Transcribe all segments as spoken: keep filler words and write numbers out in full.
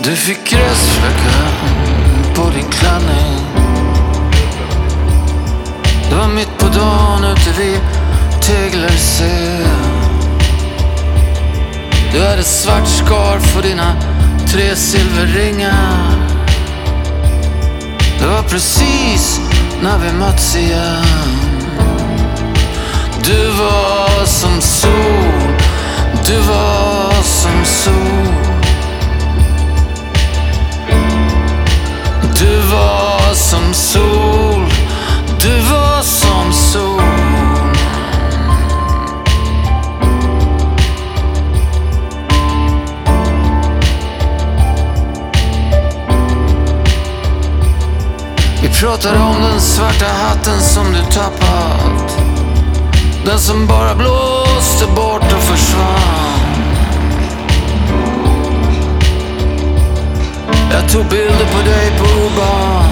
Du fick gräsfläckar på din klänning. Det var mitt på dagen ute vid Teglersee. Du hade svart scarf och dina tre silverringar. Det var precis när vi möts igen. Du var som sol, du var som sol. Du var som sol, du var som sol. Vi pratade om den svarta hatten som du tappat. Den som bara blåste bort och försvann. Jag tog bilder på dig på O-bahn.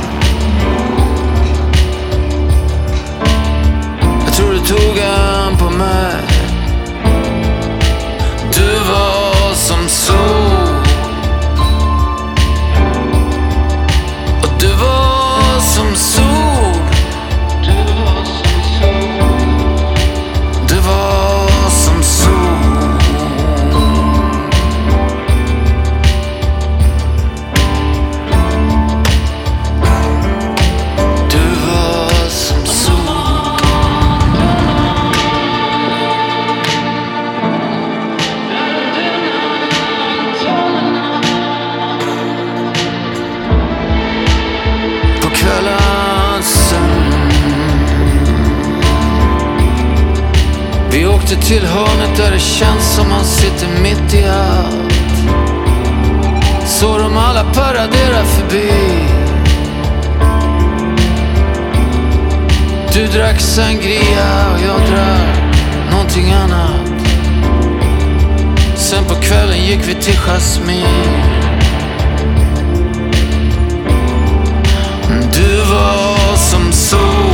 Jag tror du tog en på mig. Du var som sol. Och du var som sol. Du var som sol. Du var som sol. På kvällen sen vi åkte till hörnet där det känns som man sitter mitt i allt. Så de alla paraderar förbi. Du drack sangria och jag drack någonting annat. Sen på kvällen gick vi till Jasmin. Du var som sol.